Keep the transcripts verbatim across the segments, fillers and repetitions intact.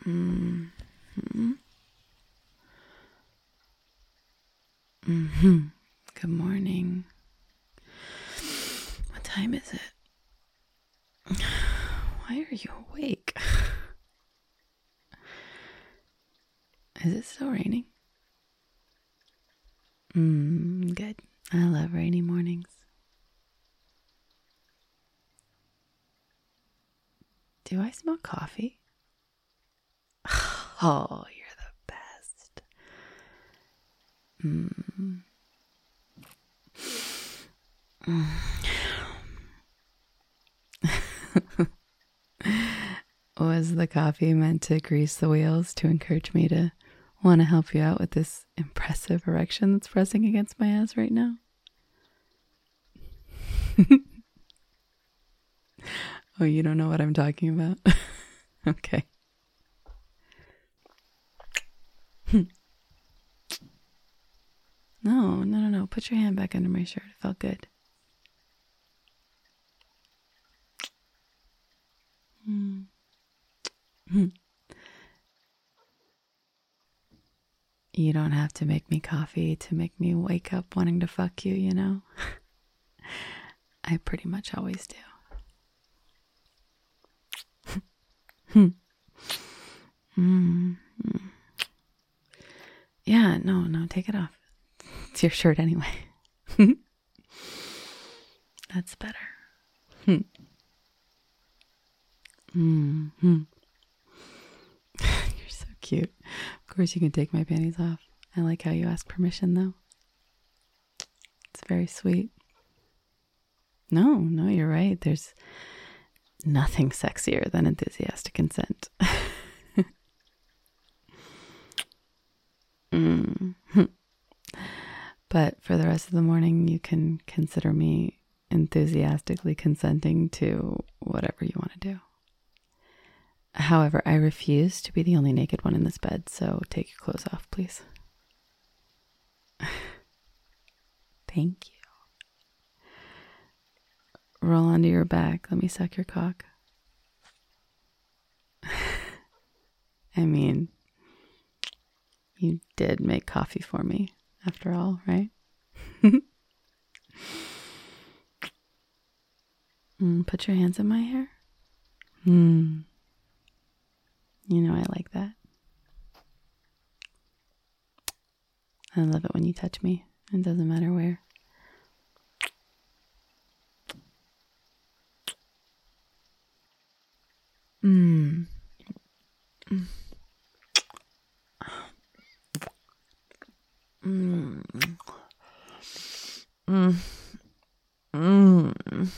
Mm-hmm. Mm-hmm. Good morning. What time is it? Why are you awake? Is it still raining? Mm, good. I love rainy mornings. Do I smell coffee? Oh, you're the best. Mm. Was the coffee meant to grease the wheels to encourage me to want to help you out with this impressive erection that's pressing against my ass right now? Oh, you don't know what I'm talking about? Okay. No, no, no, no. Put your hand back under my shirt. It felt good. Mm. You don't have to make me coffee to make me wake up wanting to fuck you, you know? I pretty much always do. mm. Yeah, no, no, take it off. It's your shirt anyway. That's better. Mm-hmm. You're so cute. Of course you can take my panties off. I like how you ask permission though. It's very sweet. No, no, you're right. There's nothing sexier than enthusiastic consent. mm. But for the rest of the morning, you can consider me enthusiastically consenting to whatever you want to do. However, I refuse to be the only naked one in this bed, so take your clothes off, please. Thank you. Roll onto your back. Let me suck your cock. I mean, you did make coffee for me, after all, right? mm, put your hands in my hair. Hmm. You know I like that. I love it when you touch me. It doesn't matter where. Mmm. Mm. Mm. Mm. Mm.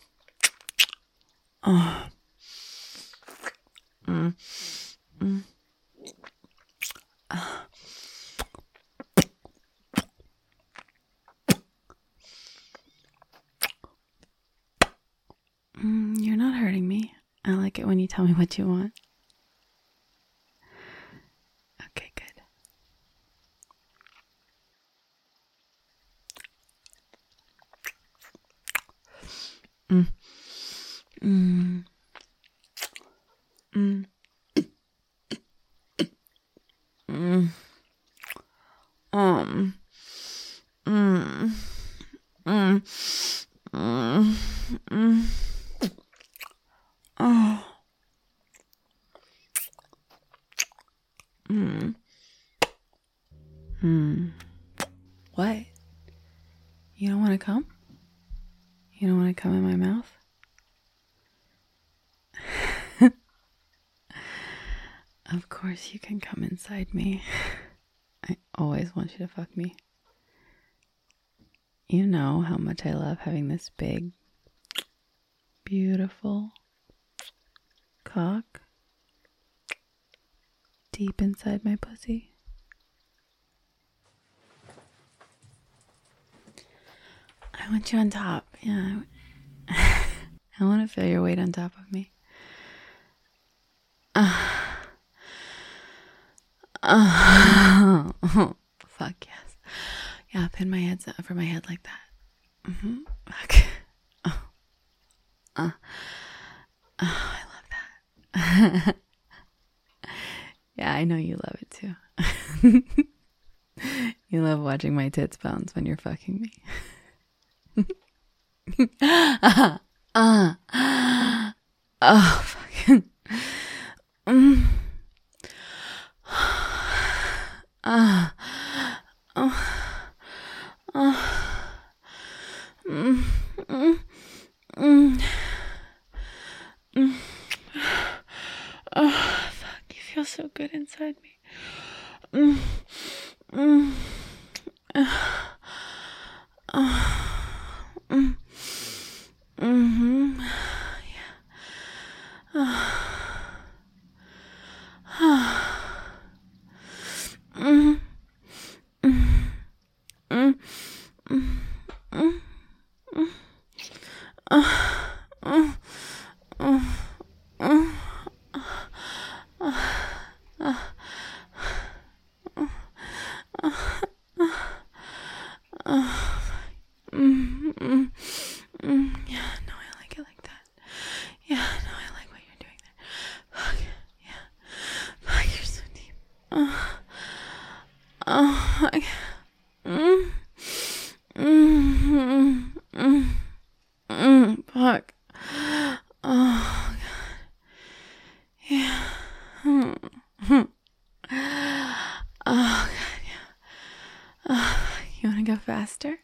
Oh. Mm. Mm. Uh. Mm, you're not hurting me. I like it when you tell me what you want. Okay, good. Mm. Mm. Mm. Mm. Um. Mm. Mm. Mm. Mm. Oh. Mm. Hmm. What? You don't want to come? You don't want to come in my mouth? Of course you can come inside me. I always want you to fuck me. You know how much I love having this big, beautiful cock deep inside my pussy. I want you on top. Yeah. I want to feel your weight on top of me. Uh, uh, fuck yes. Yeah, pin my head over my head like that. Mm-hmm. Okay. Oh. Uh. Oh, I love that. I know you love it too. You love watching my tits bounce when you're fucking me. uh, uh, oh, fucking. Mm. Uh, uh, uh, mm, mm, mm, mm. Oh, fuck, you feel so good inside me. Mm, mm, uh, uh, mm, mm-hmm. Yeah. Uh, uh, mm, mm, mm, mm, mm, mm, uh, uh, uh, uh, uh, uh, uh, mm, mm, mm. Yeah, no, I like it like that. Yeah, no, I like what you're doing there. Fuck, yeah. Fuck, you're so deep. Uh, oh, fuck. Mm, mm, mm, mm, mm, fuck. Oh, God. Yeah. Mm, mm. Oh, God, yeah. Uh, you want to go faster?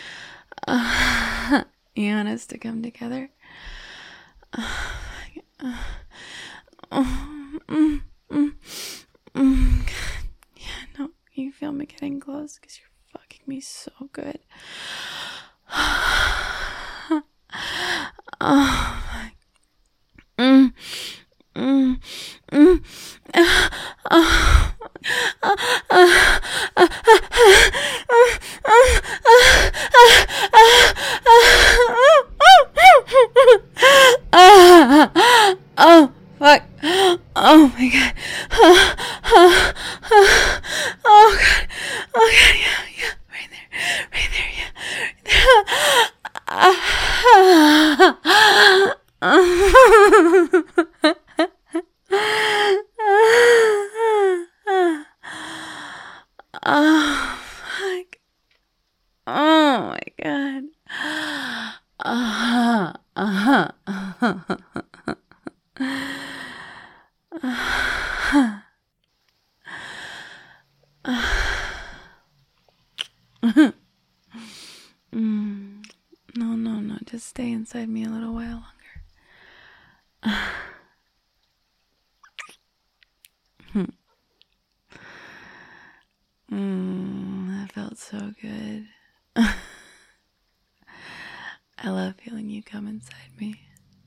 Uh, you want us to come together? Uh, uh, oh, mm, mm, mm. Yeah, no, you feel me getting close because you're fucking me so good. Oh, my. Mm, mm, mm. Uh, uh, uh, uh, uh, oh, fuck. Oh, my God. Oh, God. Oh, God. Yeah, yeah. Right there. Right there, yeah. Right there. Oh, fuck. Oh, my God. Uh-huh. Uh-huh. Uh-huh. Uh-huh. Uh-huh. Mm. No, no, no. Just stay inside me a little while longer. Hmm. Mm, that felt so good. I love feeling you come inside me.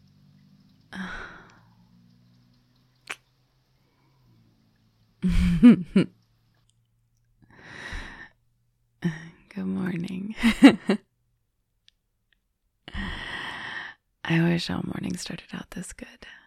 Good morning. I wish all mornings started out this good.